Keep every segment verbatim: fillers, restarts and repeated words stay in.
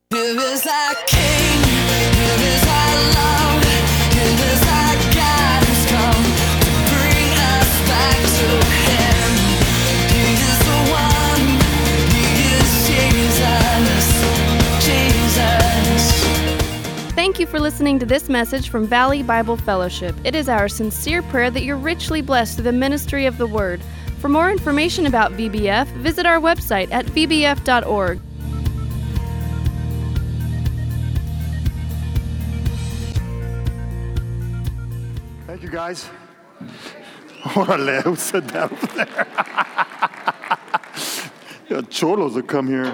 Here is our King, here is our love, here is our God who's come to bring us back to Him. He is the one, He is Jesus, Jesus. Thank you for listening to this message from Valley Bible Fellowship. It is our sincere prayer that you're richly blessed through the ministry of the Word. For more information about V B F, visit our website at v b f dot org. Thank you, guys. Orale, who said that over there? Yeah, cholos will come here.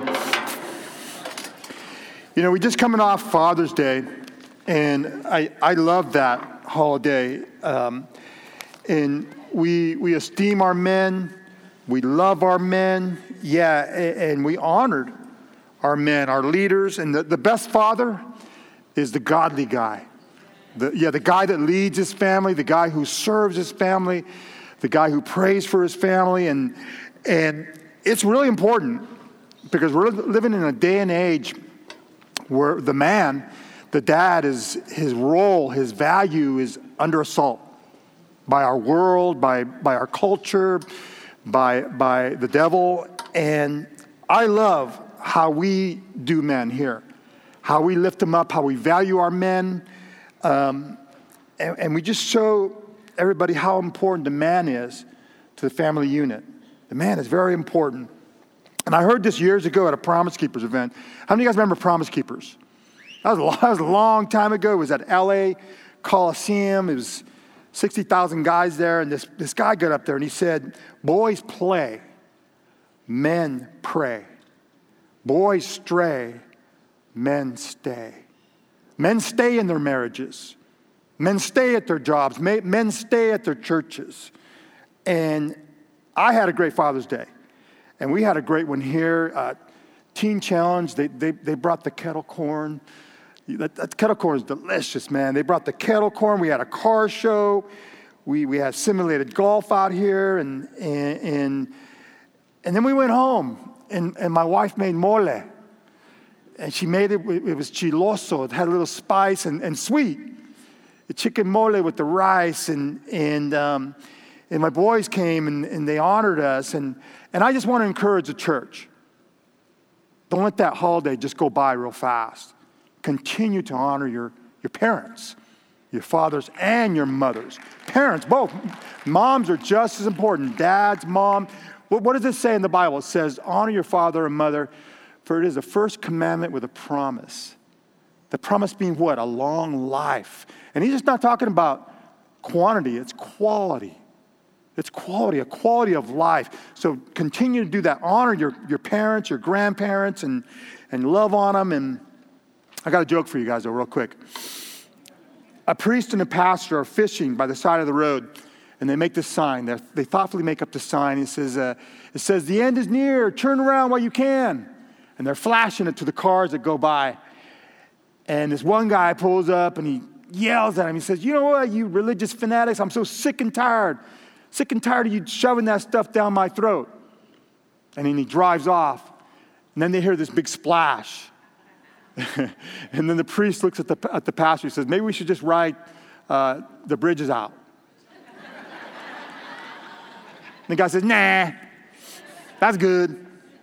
You know, we just coming off Father's Day, and I, I love that holiday. Um, and we we esteem our men, we love our men, yeah, and, and we honored our men, our leaders. And the, the best father is the godly guy. The, yeah, the guy that leads his family, the guy who serves his family, the guy who prays for his family. And, and it's really important because we're living in a day and age where the man, the dad, is his role, his value is under assault by our world, by, by our culture, by, by the devil. And I love how we do men here, how we lift them up, how we value our men. Um, and, and we just show everybody how important the man is to the family unit. The man is very important. And I heard this years ago at a Promise Keepers event. How many of you guys remember Promise Keepers? That was a long, that was a long time ago. It was at L A Coliseum. It was sixty thousand guys there. And this, this guy got up there and he said, boys play, men pray. Boys stray, men stay. Men stay in their marriages. Men stay at their jobs. Men stay at their churches. And I had a great Father's Day. And we had a great one here. Uh, Teen Challenge, they, they, they brought the kettle corn. That, that kettle corn is delicious, man. They brought the kettle corn. We had a car show. We, we had simulated golf out here. And, and, and, and then we went home. And, and my wife made mole. And she made it, it was chiloso. It had a little spice and, and sweet. The chicken mole with the rice. And and um, and my boys came and, and they honored us. And, and I just want to encourage the church. Don't let that holiday just go by real fast. Continue to honor your, your parents, your fathers and your mothers. Parents, both. Moms are just as important. Dads, mom. What, what does it say in the Bible? It says, honor your father and mother. For it is the first commandment with a promise. The promise being what? A long life. And he's just not talking about quantity, it's quality. It's quality, a quality of life. So continue to do that. Honor your, your parents, your grandparents, and, and love on them. And I got a joke for you guys, though, real quick. A priest and a pastor are fishing by the side of the road, and they make this sign. They're, they thoughtfully make up the sign. It says, uh, it says, the end is near. Turn around while you can. And they're flashing it to the cars that go by. And this one guy pulls up and he yells at him. He says, you know what, you religious fanatics, I'm so sick and tired. Sick and tired of you shoving that stuff down my throat. And then he drives off. And then they hear this big splash. And then the priest looks at the, at the pastor. He says, maybe we should just write uh, the bridges out. And the guy says, nah, that's good.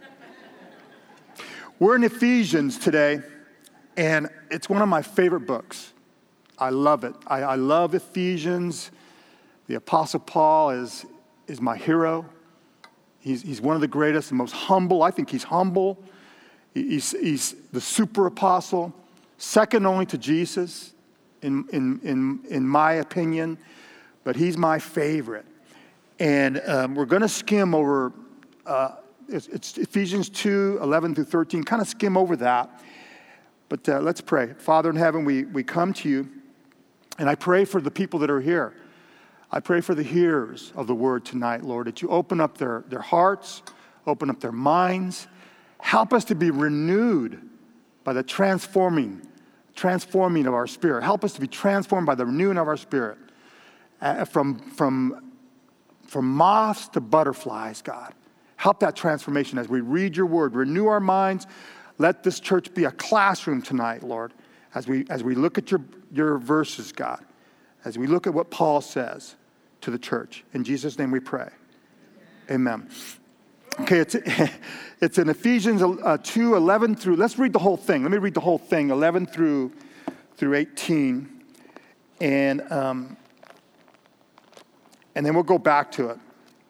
We're in Ephesians today, and it's one of my favorite books. I love it. I, I love Ephesians. The Apostle Paul is, is my hero. He's, he's one of the greatest and most humble. I think he's humble. He's, he's the super apostle, second only to Jesus, in, in, in, in my opinion, but he's my favorite. And um, we're going to skim over uh, It's, it's Ephesians two, eleven through thirteen. Kind of skim over that. But uh, let's pray. Father in heaven, we, we come to you, and I pray for the people that are here. I pray for the hearers of the word tonight, Lord, that you open up their, their hearts, open up their minds. Help us to be renewed by the transforming, transforming of our spirit. Help us to be transformed by the renewing of our spirit. Uh, from, from, from moths to butterflies, God. Help that transformation as we read your word. Renew our minds. Let this church be a classroom tonight, Lord, as we as we look at your, your verses, God, as we look at what Paul says to the church. In Jesus' name we pray. Amen. Okay, it's it's in Ephesians uh, two, eleven through, let's read the whole thing. Let me read the whole thing, eleven through, through eighteen. And, um, and then we'll go back to it.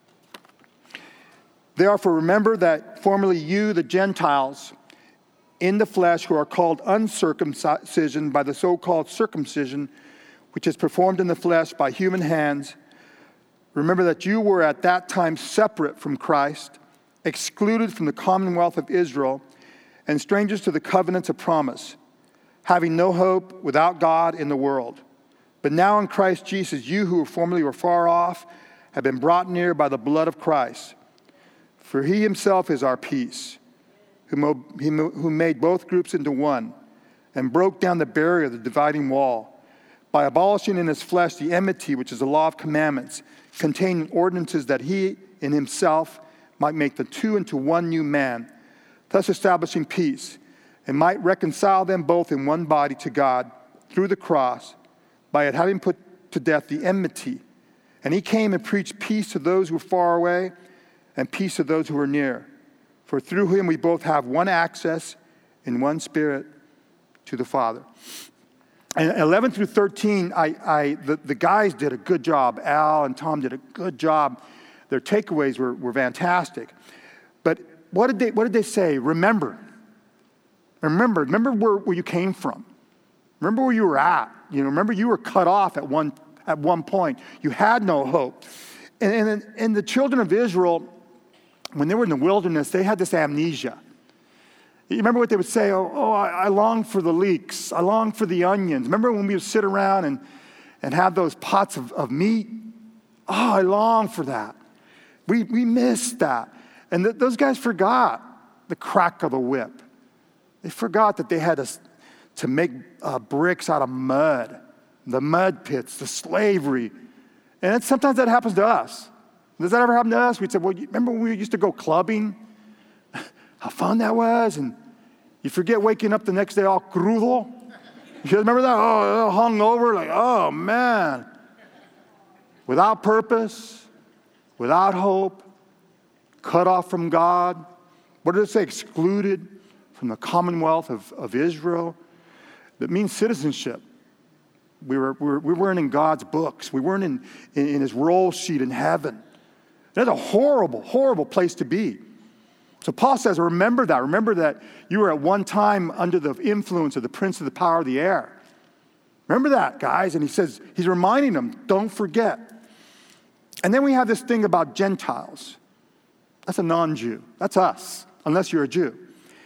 Therefore, remember that formerly you, the Gentiles, in the flesh, who are called uncircumcision by the so-called circumcision, which is performed in the flesh by human hands, remember that you were at that time separate from Christ, excluded from the commonwealth of Israel, and strangers to the covenants of promise, having no hope, without God in the world. But now in Christ Jesus, you who formerly were far off have been brought near by the blood of Christ. For he himself is our peace, who made both groups into one, and broke down the barrier, the dividing wall, by abolishing in his flesh the enmity, which is the law of commandments, containing ordinances, that he in himself might make the two into one new man, thus establishing peace, and might reconcile them both in one body to God through the cross, by it having put to death the enmity. And he came and preached peace to those who were far away, and peace to those who were near. For through him we both have one access in one spirit to the Father. And eleven through thirteen, I, I, the, the guys did a good job. Al and Tom did a good job. Their takeaways were, were fantastic. But what did they, what did they say? Remember. Remember. Remember where, where you came from. Remember where you were at. You know, remember you were cut off at one, at one point. You had no hope. And, and, and the children of Israel, when they were in the wilderness, they had this amnesia. You remember what they would say? Oh, oh I, I long for the leeks. I long for the onions. Remember when we would sit around and, and have those pots of, of meat? Oh, I long for that. We, we missed that. And th- those guys forgot the crack of the whip. They forgot that they had to, to make uh, bricks out of mud, the mud pits, the slavery. And it, sometimes that happens to us. Does that ever happen to us? We'd say, well, you remember when we used to go clubbing? How fun that was? And you forget waking up the next day all crudo. You remember that? Oh, hung over, like, oh, man. Without purpose, without hope, cut off from God. What did it say? Excluded from the commonwealth of, of Israel. That means citizenship. We, were, we, were, we weren't in God's books. We weren't in, in, in his roll sheet in heaven. That's a horrible, horrible place to be. So Paul says, remember that. Remember that you were at one time under the influence of the prince of the power of the air. Remember that, guys. And he says, he's reminding them, don't forget. And then we have this thing about Gentiles. That's a non-Jew. That's us, unless you're a Jew.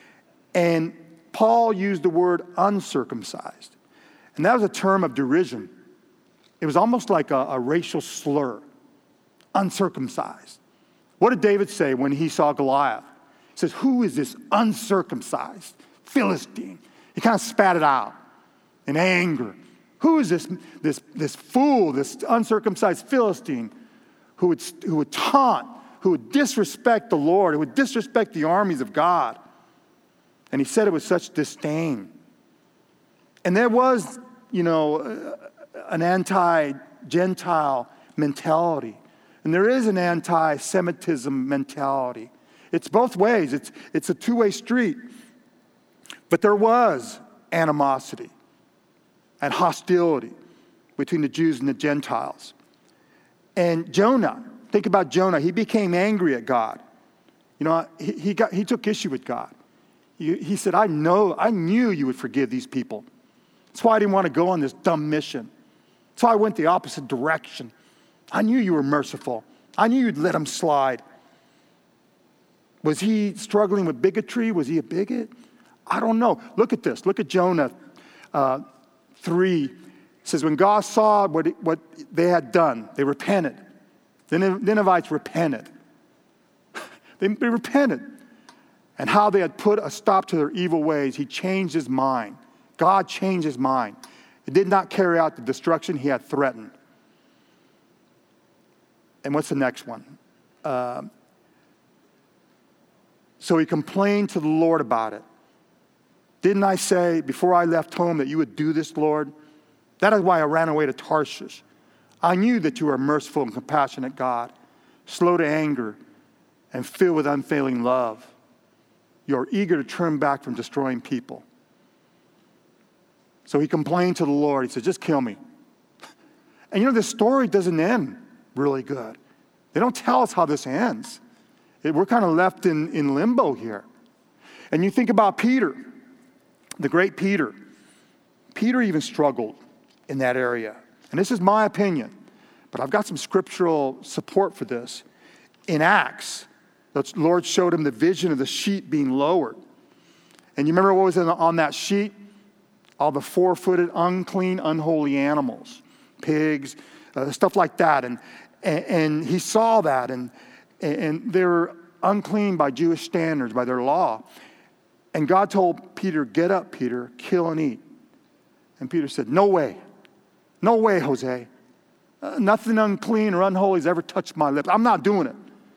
And Paul used the word uncircumcised. And that was a term of derision. It was almost like a, a racial slur. Uncircumcised. What did David say when he saw Goliath? He says, who is this uncircumcised Philistine? He kind of spat it out in anger. Who is this, this, this fool, this uncircumcised Philistine who would, who would taunt, who would disrespect the Lord, who would disrespect the armies of God? And he said it with such disdain. And there was, you know, an anti-Gentile mentality. And there is an anti-Semitism mentality. It's both ways. It's, it's a two-way street. But there was animosity and hostility between the Jews and the Gentiles. And Jonah, think about Jonah. He became angry at God. You know, he, he, got, he took issue with God. He, he said, I know, I knew you would forgive these people. That's why I didn't want to go on this dumb mission. That's why I went the opposite direction. I knew you were merciful. I knew you'd let him slide. Was he struggling with bigotry? Was he a bigot? I don't know. Look at this. Look at Jonah uh, three. It says, when God saw what, it, what they had done, they repented. The Ninevites repented. they, they repented. And how they had put a stop to their evil ways, he changed his mind. God changed his mind. It did not carry out the destruction he had threatened. And what's the next one? Uh, so he complained to the Lord about it. Didn't I say before I left home that you would do this, Lord? That is why I ran away to Tarshish. I knew that you are a merciful and compassionate God, slow to anger and filled with unfailing love. You are eager to turn back from destroying people. So he complained to the Lord. He said, just kill me. And you know, this story doesn't end really good. They don't tell us how this ends. It, we're kind of left in, in limbo here. And you think about Peter, the great Peter. Peter even struggled in that area. And this is my opinion, but I've got some scriptural support for this. In Acts, the Lord showed him the vision of the sheet being lowered. And you remember what was on that sheet? All the four-footed, unclean, unholy animals, pigs, uh, stuff like that. And, and, and he saw that, and, and they were unclean by Jewish standards, by their law. And God told Peter, get up, Peter, kill and eat. And Peter said, no way. No way, Jose. Uh, nothing unclean or unholy has ever touched my lips. I'm not doing it.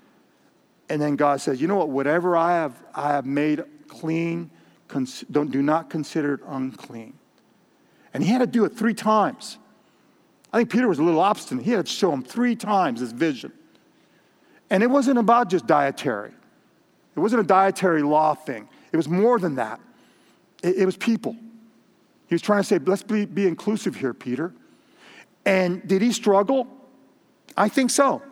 And then God says, you know what? Whatever I have, I have made clean, cons- don't, do not consider it unclean. And he had to do it three times. I think Peter was a little obstinate. He had to show him three times his vision. And it wasn't about just dietary. It wasn't a dietary law thing. It was more than that. It, it was people. He was trying to say, let's be, be inclusive here, Peter. And did he struggle? I think so.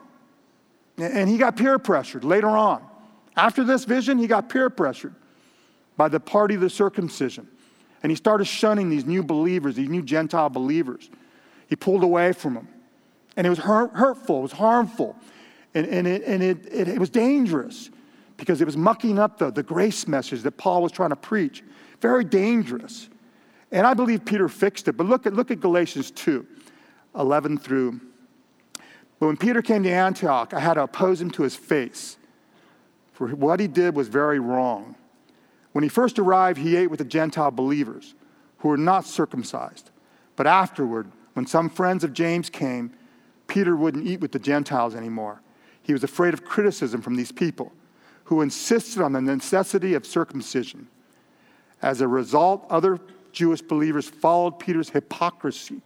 And he got peer pressured later on. After this vision, he got peer pressured by the party of the circumcision. And he started shunning these new believers, these new Gentile believers. He pulled away from them. And it was hurt, hurtful, it was harmful. And, and, it, and it, it, it was dangerous because it was mucking up the, the grace message that Paul was trying to preach. Very dangerous. And I believe Peter fixed it. But look at, look at Galatians two, eleven through. But when Peter came to Antioch, I had to oppose him to his face. For what he did was very wrong. When he first arrived, he ate with the Gentile believers who were not circumcised. But afterward, when some friends of James came, Peter wouldn't eat with the Gentiles anymore. He was afraid of criticism from these people who insisted on the necessity of circumcision. As a result, other Jewish believers followed Peter's hypocrisy.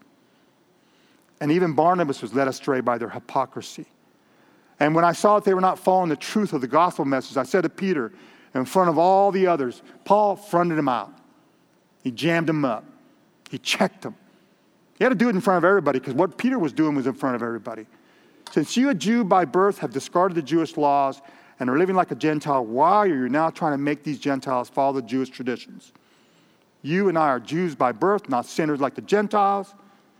And even Barnabas was led astray by their hypocrisy. And when I saw that they were not following the truth of the gospel message, I said to Peter, in front of all the others, Paul fronted him out. He jammed him up. He checked him. He had to do it in front of everybody because what Peter was doing was in front of everybody. Since you, a Jew by birth, have discarded the Jewish laws and are living like a Gentile, why are you now trying to make these Gentiles follow the Jewish traditions? You and I are Jews by birth, not sinners like the Gentiles.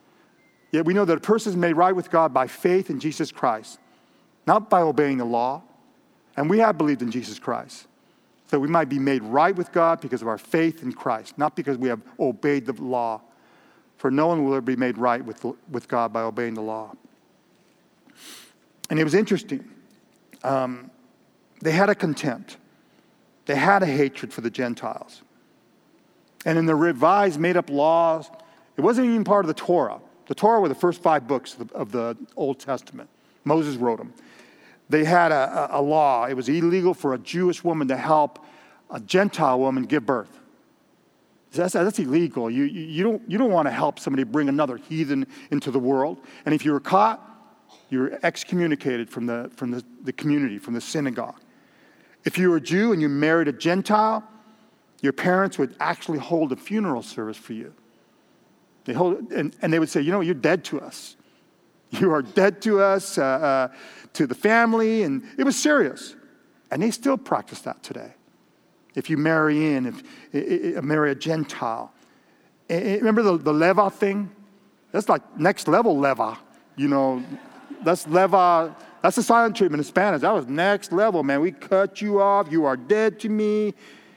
Yet we know that a person is made right with God by faith in Jesus Christ, not by obeying the law. And we have believed in Jesus Christ, so we might be made right with God because of our faith in Christ, not because we have obeyed the law. For no one will ever be made right with, with God by obeying the law. And it was interesting. Um, they had a contempt. They had a hatred for the Gentiles. And in the revised, made-up laws, it wasn't even part of the Torah. The Torah were the first five books of the, of the Old Testament. Moses wrote them. They had a, a, a law. It was illegal for a Jewish woman to help a Gentile woman give birth. That's, that's illegal. You, you, you don't, you don't want to help somebody bring another heathen into the world. And if you were caught, you were excommunicated from the, from the, the community, from the synagogue. If you were a Jew and you married a Gentile, your parents would actually hold a funeral service for you. They hold, and, and they would say, you know, you're dead to us. You are dead to us, uh, uh, to the family, and it was serious. And they still practice that today. If you marry in, if it, it, marry a Gentile. And, and remember the, the leva thing? That's like next level leva. You know, that's leva, that's the silent treatment in Spanish. That was next level, man. We cut you off. You are dead to me.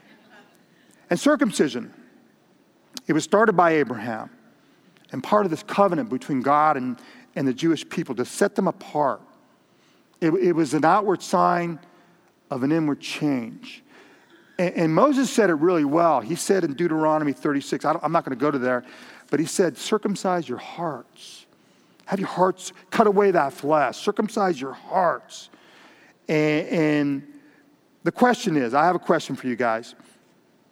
And circumcision, it was started by Abraham. And part of this covenant between God and, and the Jewish people to set them apart. It, it was an outward sign of an inward change. And, and Moses said it really well. He said in Deuteronomy thirty-six, I I'm not going to go to there, but he said, circumcise your hearts. Have your hearts, cut away that flesh. Circumcise your hearts. And, and the question is, I have a question for you guys.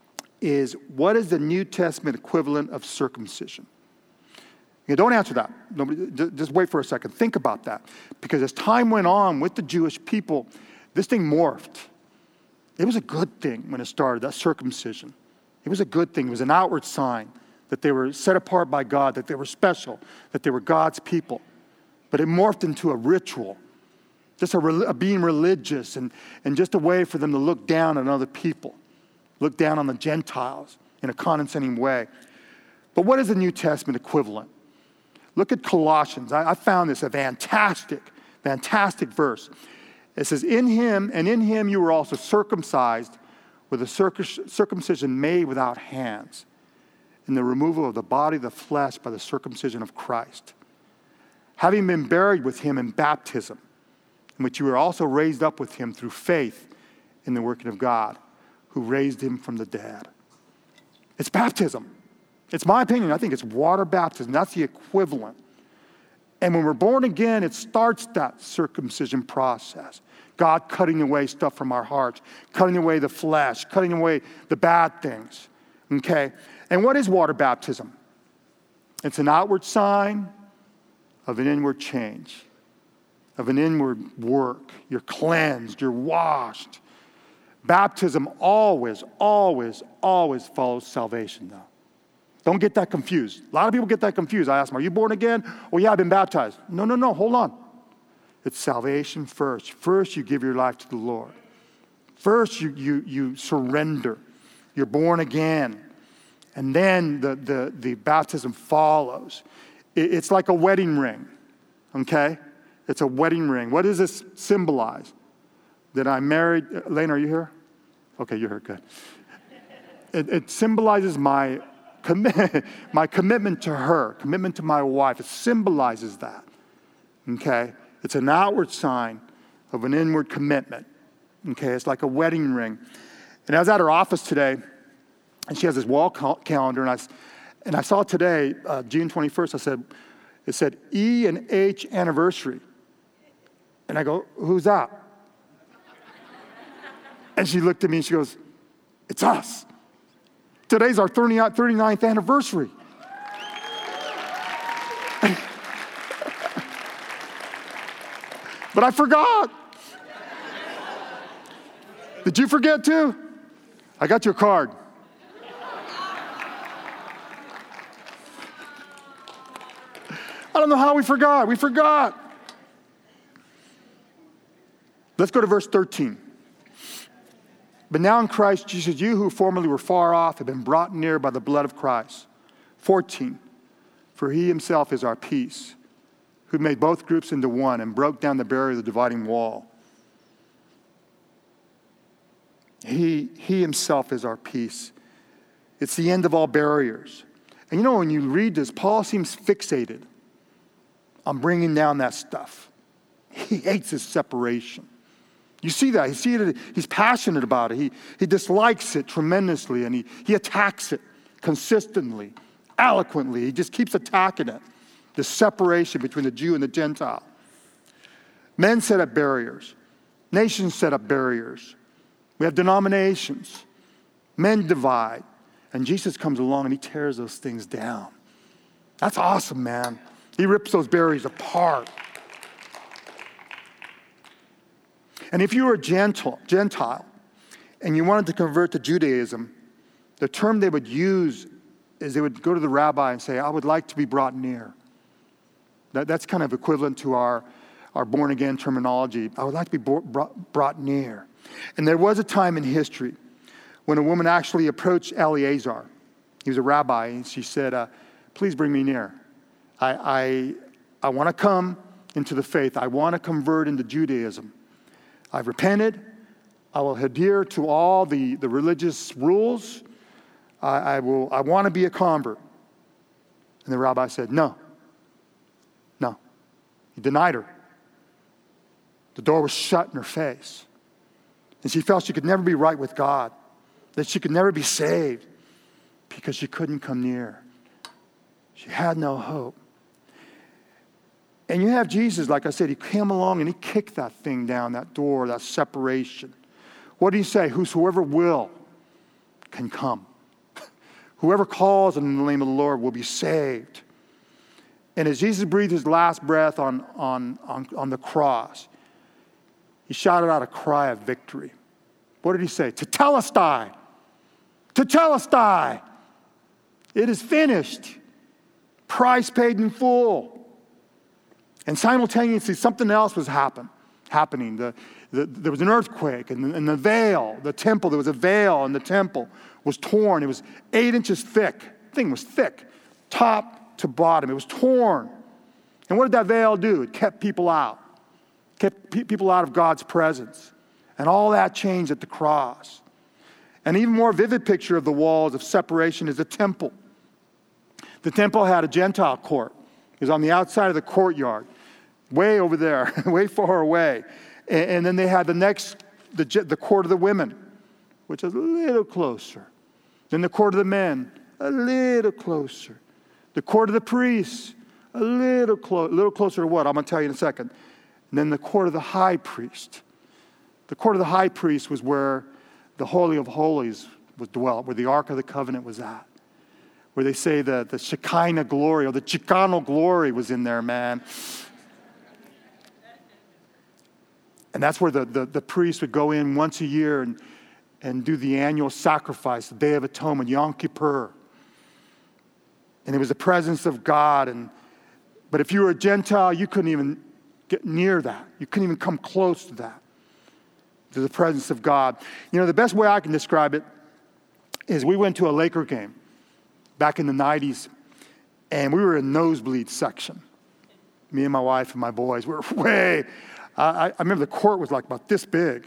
is, what is the New Testament equivalent of circumcision? Okay, don't answer that. Nobody, just wait for a second. Think about that. Because as time went on with the Jewish people, this thing morphed. It was a good thing when it started, that circumcision. It was a good thing. It was an outward sign that they were set apart by God, that they were special, that they were God's people. But it morphed into a ritual, just a, a being religious and, and just a way for them to look down on other people, look down on the Gentiles in a condescending way. But what is the New Testament equivalent? Look at Colossians. I, I found this a fantastic, fantastic verse. It says, in him, and in him you were also circumcised with a circumcision made without hands, in the removal of the body of the flesh by the circumcision of Christ, having been buried with him in baptism, in which you were also raised up with him through faith in the working of God, who raised him from the dead. It's baptism. It's my opinion. I think it's water baptism. That's the equivalent. And when we're born again, it starts that circumcision process. God cutting away stuff from our hearts, cutting away the flesh, cutting away the bad things. Okay? And what is water baptism? It's an outward sign of an inward change, of an inward work. You're cleansed, you're washed. Baptism always, always, always follows salvation, though. Don't get that confused. A lot of people get that confused. I ask them, are you born again? Oh, yeah, I've been baptized. No, no, no, hold on. It's salvation first. First, you give your life to the Lord. First, you you you surrender. You're born again. And then the, the, the baptism follows. It, it's like a wedding ring, okay? It's a wedding ring. What does this symbolize? That I'm married. Lane, are you here? Okay, you're here, good. It, it symbolizes my Commi- my commitment to her, commitment to my wife. It symbolizes that, okay? It's an outward sign of an inward commitment, okay? It's like a wedding ring. And I was at her office today, and she has this wall cal- calendar, and I, and I saw today, uh, June twenty-first, I said, it said E and H anniversary. And I go, who's that? And she looked at me and she goes, it's us. Today's our thirty-ninth anniversary. But I forgot. Did you forget too? I got your card. I don't know how we forgot. We forgot. Let's go to verse thirteen. But now in Christ Jesus, you who formerly were far off have been brought near by the blood of Christ. fourteen. For he himself is our peace, who made both groups into one and broke down the barrier of the dividing wall. He, he himself is our peace. It's the end of all barriers. And you know, when you read this, Paul seems fixated on bringing down that stuff. He hates his separation. You see that. You see it. He's passionate about it. He, he dislikes it tremendously, and he, he attacks it consistently, eloquently. He just keeps attacking it, the separation between the Jew and the Gentile. Men set up barriers. Nations set up barriers. We have denominations. Men divide. And Jesus comes along and he tears those things down. That's awesome, man. He rips those barriers apart. And if you were a Gentile, Gentile and you wanted to convert to Judaism, the term they would use is they would go to the rabbi and say, I would like to be brought near. That, that's kind of equivalent to our, our born-again terminology. I would like to be brought, brought near. And there was a time in history when a woman actually approached Eleazar. He was a rabbi, and she said, uh, please bring me near. I, I, I want to come into the faith. I want to convert into Judaism. I've repented. I will adhere to all the, the religious rules. I, I will. I want to be a convert. And the rabbi said, no. No. He denied her. The door was shut in her face. And she felt she could never be right with God, that she could never be saved because she couldn't come near. She had no hope. And you have Jesus, like I said, he came along and he kicked that thing down, that door, that separation. What did he say? Whosoever will can come. Whoever calls on the name of the Lord will be saved. And as Jesus breathed his last breath on, on, on, on the cross, he shouted out a cry of victory. What did he say? Tetelestai! Tetelestai! It is finished. Price paid in full. And simultaneously, something else was happen, happening. The, the, there was an earthquake, and the, and the veil, the temple, there was a veil in the temple, was torn. It was eight inches thick. The thing was thick, top to bottom. It was torn. And what did that veil do? It kept people out. Kept pe- people out of God's presence. And all that changed at the cross. An even more vivid picture of the walls of separation is the temple. The temple had a Gentile court. It was on the outside of the courtyard, way over there, way far away. And, and then they had the next, the, the court of the women, which is a little closer. Then the court of the men, a little closer. The court of the priests, a little, clo- little closer to what? I'm going to tell you in a second. And then the court of the high priest. The court of the high priest was where the Holy of Holies was dwelt, where the Ark of the Covenant was at. Where they say the, the Shekinah glory or the Chicano glory was in there, man. And that's where the, the, the priest would go in once a year and, and do the annual sacrifice, the Day of Atonement, Yom Kippur. And it was the presence of God. And but if you were a Gentile, you couldn't even get near that. You couldn't even come close to that, to the presence of God. You know, the best way I can describe it is we went to a Laker game back in the nineties, and we were in nosebleed section. Me and my wife and my boys were way, I, I remember the court was like about this big.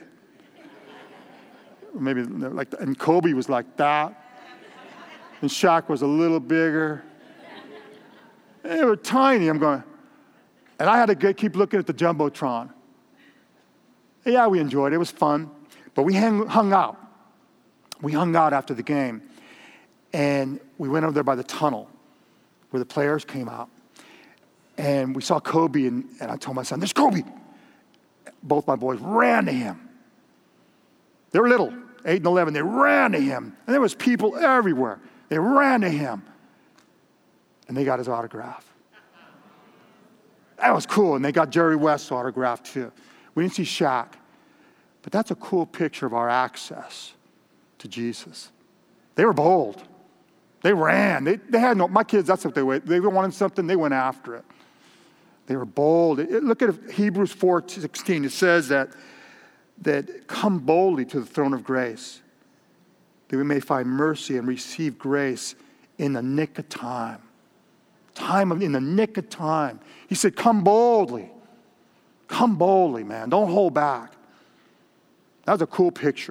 Maybe like, and Kobe was like that. And Shaq was a little bigger. They were tiny. I'm going, and I had to get, keep looking at the Jumbotron. Yeah, we enjoyed it. It was fun. But we hang, hung out. We hung out after the game. And we went over there by the tunnel where the players came out. And we saw Kobe, and, and I told my son, there's Kobe. Both my boys ran to him. They were little, eight and eleven. They ran to him. And there was people everywhere. They ran to him. And they got his autograph. That was cool. And they got Jerry West's autograph too. We didn't see Shaq. But that's a cool picture of our access to Jesus. They were bold. They ran. They, they had no, my kids, that's what they were. They wanted something, they went after it. They were bold. It, look at Hebrews four sixteen. It says that, that come boldly to the throne of grace, that we may find mercy and receive grace in the nick of time. Time of, in the nick of time. He said, come boldly. Come boldly, man. Don't hold back. That was a cool picture.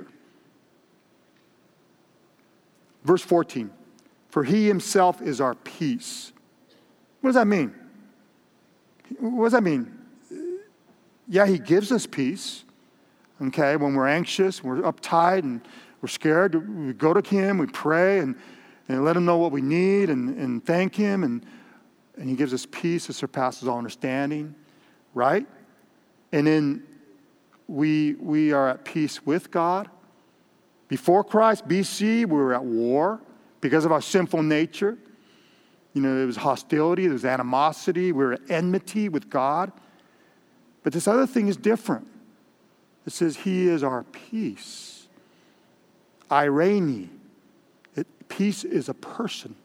Verse fourteen. For he himself is our peace. What does that mean? What does that mean? Yeah, he gives us peace. Okay, when we're anxious, we're uptight, and we're scared, we go to him, we pray, and, and let him know what we need, and, and thank him, and, and he gives us peace that surpasses all understanding, right? And then we, we are at peace with God. Before Christ, B C, we were at war because of our sinful nature. You know, there was hostility, there was animosity, we were at enmity with God. But this other thing is different. It says he is our peace. Irene. It, peace is a person.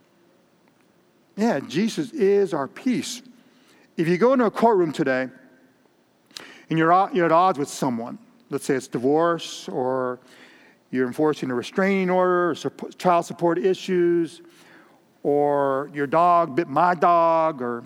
Yeah, Jesus is our peace. If you go into a courtroom today and you're, you're at odds with someone, let's say it's divorce, or you're enforcing a restraining order, or child support issues, or your dog bit my dog, or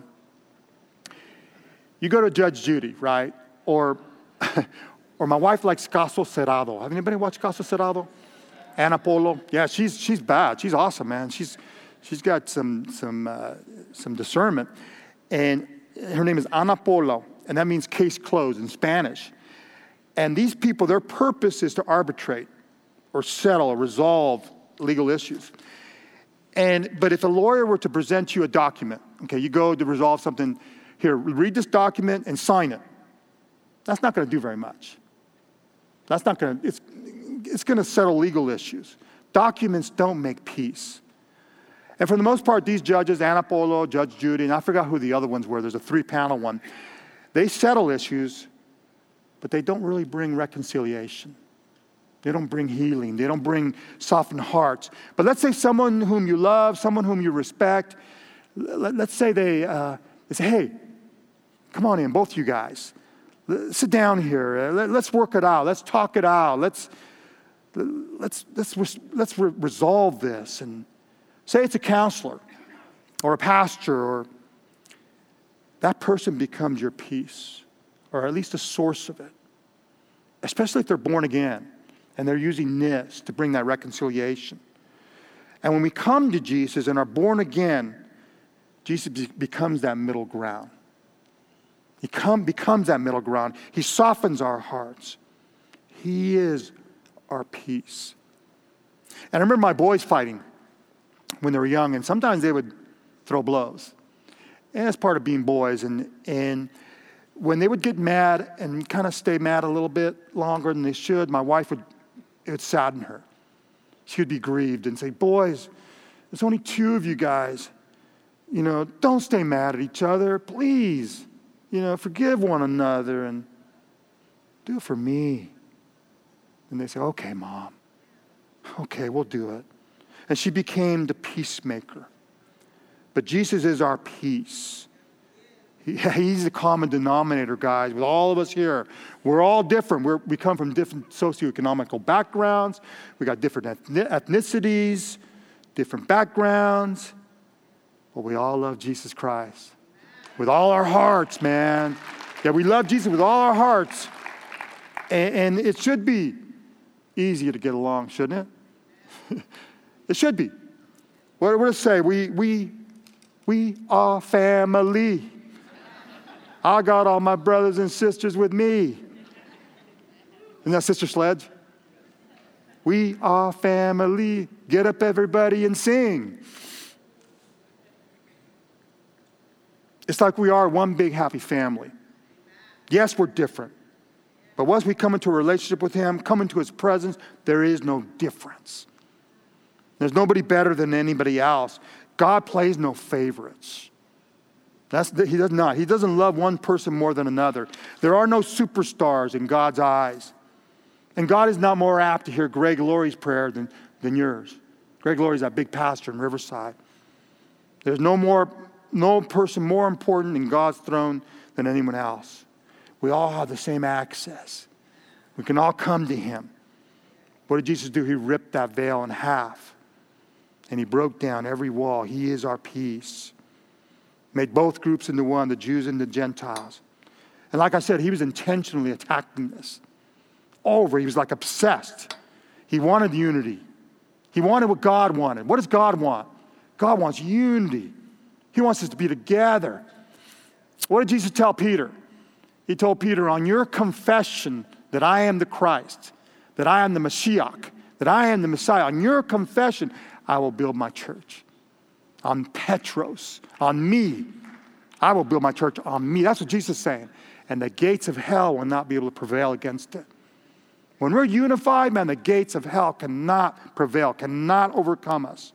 you go to Judge Judy, right? Or or my wife likes Caso Cerrado. Have anybody watched Caso Cerrado? Ana Polo. Yeah, she's she's bad. She's awesome, man. She's she's got some some uh, some discernment, and her name is Ana Polo, and that means case closed in Spanish. And these people, their purpose is to arbitrate, or settle, or resolve legal issues. And but if a lawyer were to present you a document, okay, you go to resolve something, here, read this document and sign it. That's not going to do very much. That's not going to, it's, it's going to settle legal issues. Documents don't make peace. And for the most part, these judges, Anapolo, Judge Judy, and I forgot who the other ones were. There's a three-panel one. They settle issues, but they don't really bring reconciliation. They don't bring healing. They don't bring softened hearts. But let's say someone whom you love, someone whom you respect, let's say they, uh, they say, hey, come on in, both you guys. Sit down here. Let's work it out. Let's talk it out. Let's let's let's let's re- resolve this. And say it's a counselor or a pastor, or that person becomes your peace, or at least a source of it. Especially if they're born again and they're using this to bring that reconciliation. And when we come to Jesus and are born again, Jesus be- becomes that middle ground. He come, becomes that middle ground. He softens our hearts. He is our peace. And I remember my boys fighting when they were young, and sometimes they would throw blows. And that's part of being boys. And, and when they would get mad and kind of stay mad a little bit longer than they should, my wife would, it would sadden her. She would be grieved and say, boys, there's only two of you guys. You know, don't stay mad at each other, please. You know, forgive one another and do it for me. And they say, okay, Mom. Okay, we'll do it. And she became the peacemaker. But Jesus is our peace. He, he's the common denominator, guys, with all of us here. We're all different. We're, we come from different socioeconomical backgrounds. We got different ethnicities, different backgrounds. But we all love Jesus Christ. With all our hearts, man. Yeah, we love Jesus with all our hearts. And, and it should be easier to get along, shouldn't it? It should be. What does it say? We, we, we are family. I got all my brothers and sisters with me. Isn't that Sister Sledge? We are family. Get up, everybody, and sing. It's like we are one big happy family. Yes, we're different. But once we come into a relationship with Him, come into His presence, there is no difference. There's nobody better than anybody else. God plays no favorites. That's the, he does not. He doesn't love one person more than another. There are no superstars in God's eyes. And God is not more apt to hear Greg Laurie's prayer than, than yours. Greg Laurie's that big pastor in Riverside. There's no more... No person more important in God's throne than anyone else. We all have the same access. We can all come to Him. What did Jesus do? He ripped that veil in half. And He broke down every wall. He is our peace. Made both groups into one, the Jews and the Gentiles. And like I said, He was intentionally attacking this. Over, He was like obsessed. He wanted unity. He wanted what God wanted. What does God want? God wants unity. He wants us to be together. What did Jesus tell Peter? He told Peter, on your confession that I am the Christ, that I am the Mashiach, that I am the Messiah, on your confession, I will build my church. On Petros, on me. I will build my church on me. That's what Jesus is saying. And the gates of hell will not be able to prevail against it. When we're unified, man, the gates of hell cannot prevail, cannot overcome us.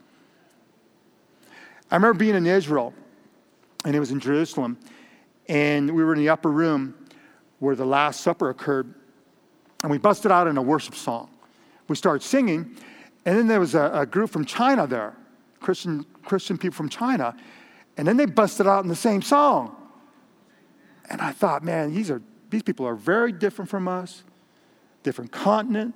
I remember being in Israel, and it was in Jerusalem, and we were in the upper room where the Last Supper occurred, and we busted out in a worship song. We started singing, and then there was a, a group from China there, Christian Christian people from China, and then they busted out in the same song. And I thought, man, these are these people are very different from us, different continent.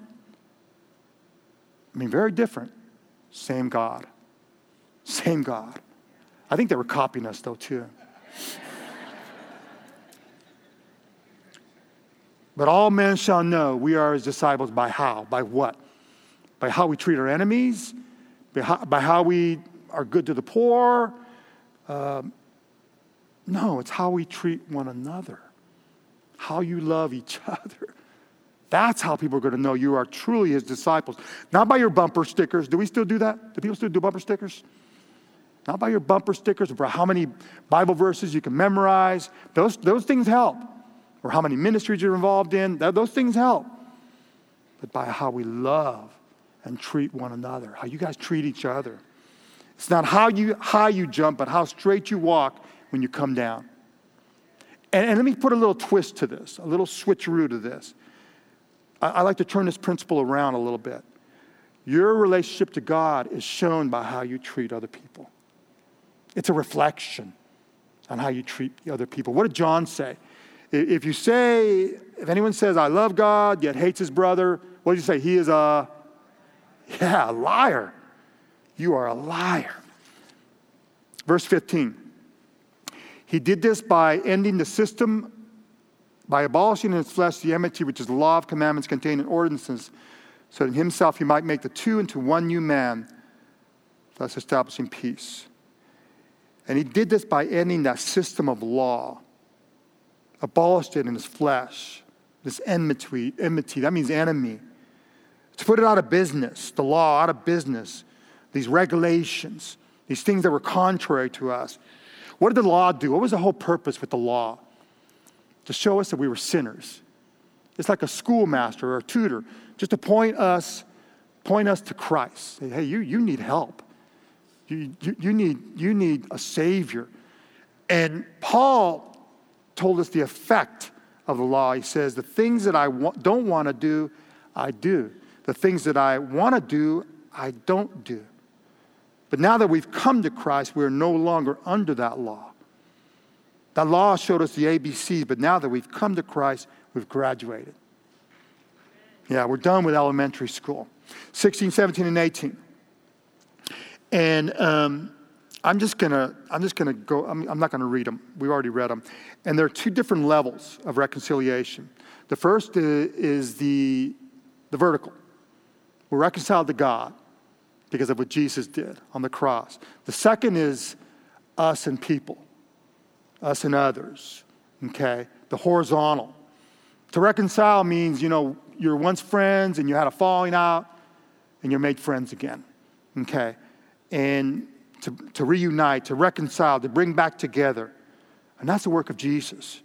I mean, very different. Same God. Same God. I think they were copying us, though, too. But all men shall know we are His disciples by how? By what? By how we treat our enemies? By how, by how we are good to the poor? Uh, no, it's how we treat one another. How you love each other. That's how people are going to know you are truly His disciples. Not by your bumper stickers. Do we still do that? Do people still do bumper stickers? Not by your bumper stickers, or how many Bible verses you can memorize. Those, those things help. Or how many ministries you're involved in. That, those things help. But by how we love and treat one another. How you guys treat each other. It's not how you high you jump, but how straight you walk when you come down. And, and let me put a little twist to this, a little switcheroo to this. I, I like to turn this principle around a little bit. Your relationship to God is shown by how you treat other people. It's a reflection on how you treat other people. What did John say? If you say, if anyone says, I love God, yet hates his brother, what did you say? He is a, yeah, a liar. You are a liar. Verse fifteen. He did this by ending the system, by abolishing in his flesh the enmity, which is the law of commandments contained in ordinances, so that in himself he might make the two into one new man, thus establishing peace. And he did this by ending that system of law, abolished it in his flesh, this enmity, enmity, that means enemy. To put it out of business, the law out of business, these regulations, these things that were contrary to us. What did the law do? What was the whole purpose with the law? To show us that we were sinners. It's like a schoolmaster or a tutor, just to point us, point us to Christ. Say, hey, you, you need help. You, you, you, need, you need a Savior. And Paul told us the effect of the law. He says, the things that I wa- don't want to do, I do. The things that I want to do, I don't do. But now that we've come to Christ, we're no longer under that law. That law showed us the A B Cs, but now that we've come to Christ, we've graduated. Yeah, we're done with elementary school. sixteen, seventeen, and eighteen. And um, I'm just gonna, I'm just gonna go, I'm, I'm not gonna read them. We already read them. And there are two different levels of reconciliation. The first is, is the, the vertical. We're reconciled to God because of what Jesus did on the cross. The second is us and people, us and others, okay? The horizontal. To reconcile means, you know, you're once friends and you had a falling out and you're made friends again, okay? And to, to reunite, to reconcile, to bring back together. And that's the work of Jesus.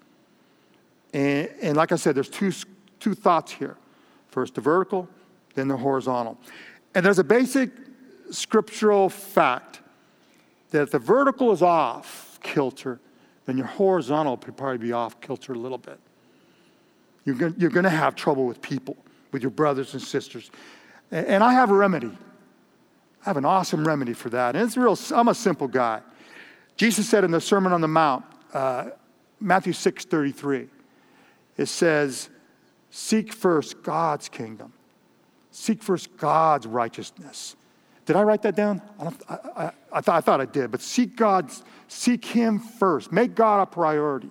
And, and like I said, there's two, two thoughts here. First the vertical, then the horizontal. And there's a basic scriptural fact that if the vertical is off kilter, then your horizontal will probably be off kilter a little bit. You're going, you're going to have trouble with people, with your brothers and sisters. And, and I have a remedy. I have an awesome remedy for that. And it's real, I'm a simple guy. Jesus said in the Sermon on the Mount, uh, Matthew six thirty-three, it says, seek first God's kingdom. Seek first God's righteousness. Did I write that down? I, don't, I, I, I, thought, I thought I did. But seek God, seek Him first. Make God a priority.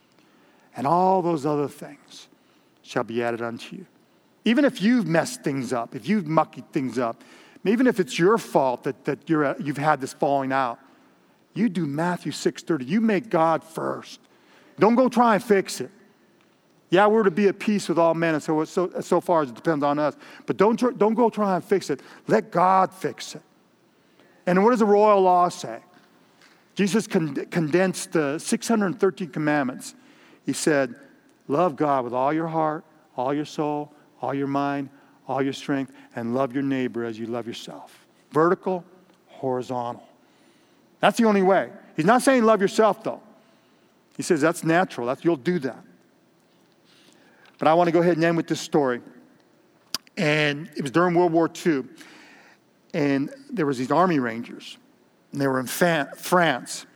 And all those other things shall be added unto you. Even if you've messed things up, if you've mucked things up, even if it's your fault that, that you're, you've had this falling out, you do Matthew six thirty. You make God first. Don't go try and fix it. Yeah, we're to be at peace with all men, and so, so, so far as it depends on us. But don't, don't go try and fix it. Let God fix it. And what does the royal law say? Jesus con- condensed the six hundred thirteen commandments. He said, love God with all your heart, all your soul, all your mind, all your strength, and love your neighbor as you love yourself. Vertical, horizontal. That's the only way. He's not saying love yourself, though. He says that's natural. That's, you'll do that. But I want to go ahead and end with this story. And it was during World War Two. And there was these Army Rangers. And they were in Fa- France.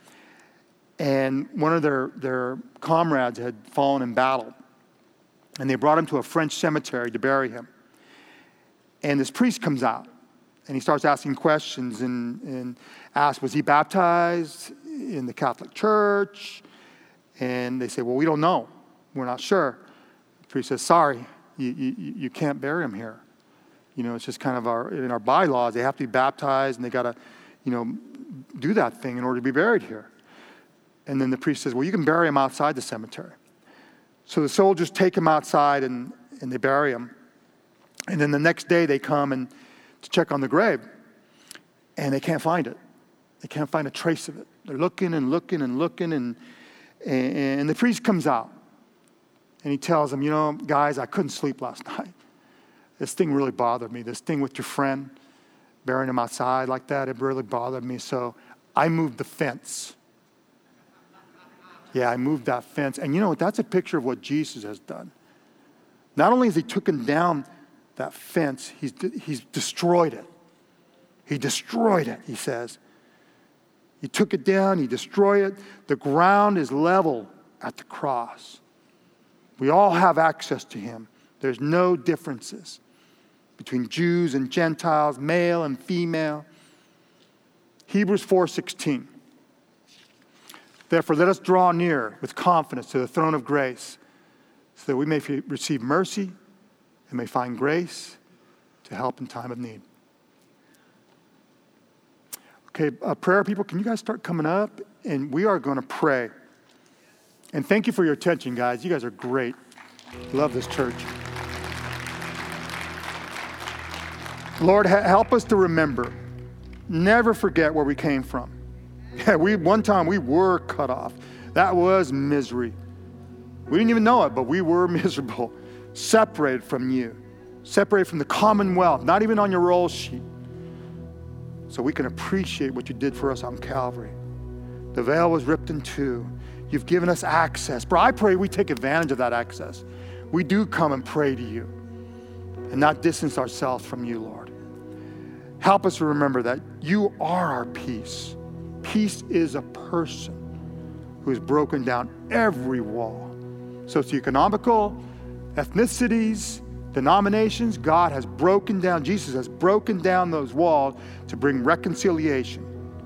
And one of their, their comrades had fallen in battle. And they brought him to a French cemetery to bury him. And this priest comes out. And he starts asking questions and, and asks, was he baptized in the Catholic Church? And they say, well, we don't know. We're not sure. The priest says, sorry, you, you, you can't bury him here. You know, it's just kind of our, in our bylaws, they have to be baptized and they got to, you know, do that thing in order to be buried here. And then the priest says, well, you can bury him outside the cemetery. So the soldiers take him outside and, and they bury him. And then the next day they come and to check on the grave and they can't find it. They can't find a trace of it. They're looking and looking and looking and, and, and the priest comes out. And he tells them, you know, guys, I couldn't sleep last night. This thing really bothered me. This thing with your friend, burying him outside like that. It really bothered me. So I moved the fence. Yeah, I moved that fence. And you know what? That's a picture of what Jesus has done. Not only has he taken down that fence, he's, he's destroyed it. He destroyed it, he says. He took it down, he destroyed it. The ground is level at the cross. We all have access to him. There's no differences between Jews and Gentiles, male and female. Hebrews four sixteen. Therefore, let us draw near with confidence to the throne of grace, so that we may receive mercy and may find grace to help in time of need. Okay, uh, prayer people, can you guys start coming up? And we are going to pray. And thank you for your attention, guys. You guys are great. Love this church. Lord, ha- help us to remember. Never forget where we came from. Yeah, we one time we were cut off. That was misery. We didn't even know it, but we were miserable. Separated from you. Separated from the commonwealth. Not even on your roll sheet. So we can appreciate what you did for us on Calvary. The veil was ripped in two. You've given us access. Bro, I pray we take advantage of that access. We do come and pray to you and not distance ourselves from you, Lord. Help us to remember that you are our peace. Peace is a person who has broken down every wall. Socioeconomical, ethnicities, denominations, God has broken down, Jesus has broken down those walls to bring reconciliation.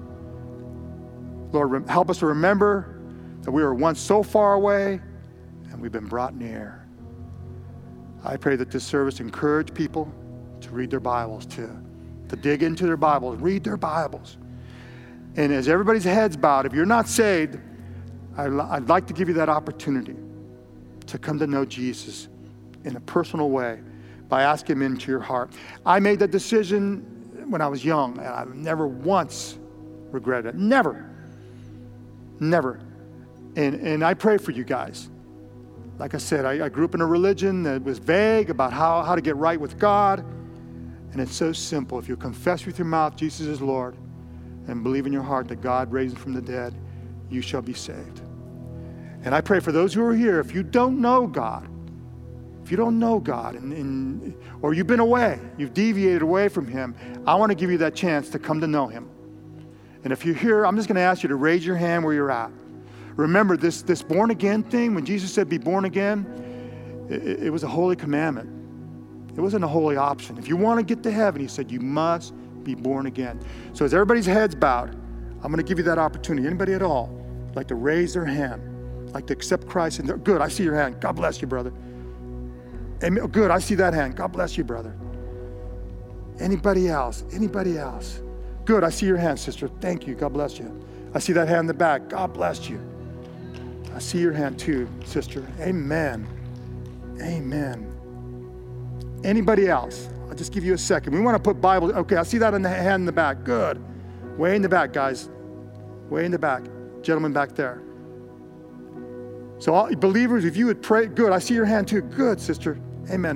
Lord, help us to remember that we were once so far away and we've been brought near. I pray that this service encourage people to read their Bibles, to, to dig into their Bibles, read their Bibles. And as everybody's heads bowed, if you're not saved, I'd like to give you that opportunity to come to know Jesus in a personal way by asking him into your heart. I made that decision when I was young, and I've never once regretted it. Never. Never. And, and I pray for you guys. Like I said, I, I grew up in a religion that was vague about how, how to get right with God. And it's so simple. If you confess with your mouth Jesus is Lord and believe in your heart that God raised him from the dead, you shall be saved. And I pray for those who are here, if you don't know God, if you don't know God, and, and, or you've been away, you've deviated away from him, I want to give you that chance to come to know him. And if you're here, I'm just going to ask you to raise your hand where you're at. Remember, this, this born again thing, when Jesus said be born again, it, it was a holy commandment. It wasn't a holy option. If you want to get to heaven, he said, you must be born again. So as everybody's heads bowed, I'm going to give you that opportunity. Anybody at all like to raise their hand, like to accept Christ? In their, good, I see your hand. God bless you, brother. Amen. Good, I see that hand. God bless you, brother. Anybody else? Anybody else? Good, I see your hand, sister. Thank you. God bless you. I see that hand in the back. God bless you. I see your hand too, sister. Amen. Amen. Anybody else? I'll just give you a second. We want to put Bible. Okay, I see that in the hand in the back. Good. Way in the back, guys. Way in the back. Gentleman back there. So all, believers, if you would pray. Good. I see your hand too. Good, sister. Amen.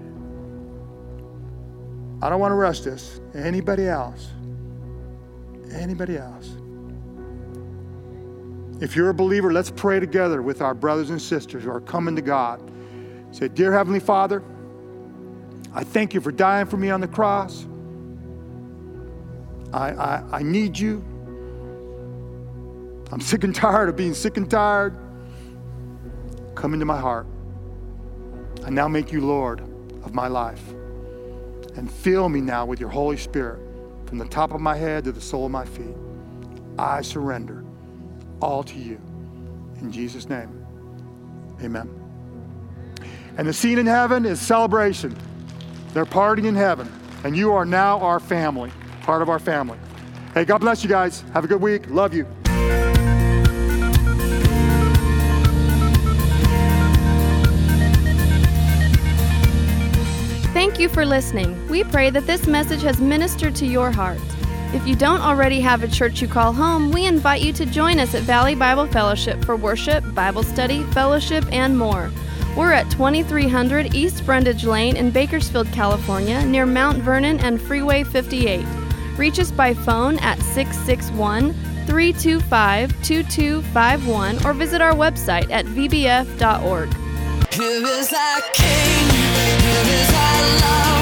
I don't want to rush this. Anybody else? Anybody else? If you're a believer, let's pray together with our brothers and sisters who are coming to God. Say, dear Heavenly Father, I thank you for dying for me on the cross. I, I, I need you. I'm sick and tired of being sick and tired. Come into my heart. I now make you Lord of my life. And fill me now with your Holy Spirit from the top of my head to the sole of my feet. I surrender all to you. In Jesus' name, amen. And the scene in heaven is celebration. They're partying in heaven. And you are now our family, part of our family. Hey, God bless you guys. Have a good week. Love you. Thank you for listening. We pray that this message has ministered to your heart. If you don't already have a church you call home, we invite you to join us at Valley Bible Fellowship for worship, Bible study, fellowship, and more. We're at twenty-three hundred East Brundage Lane in Bakersfield, California, near Mount Vernon and Freeway fifty-eight. Reach us by phone at six six one, three two five, two two five one or visit our website at v b f dot org. Here is our King, here is our love.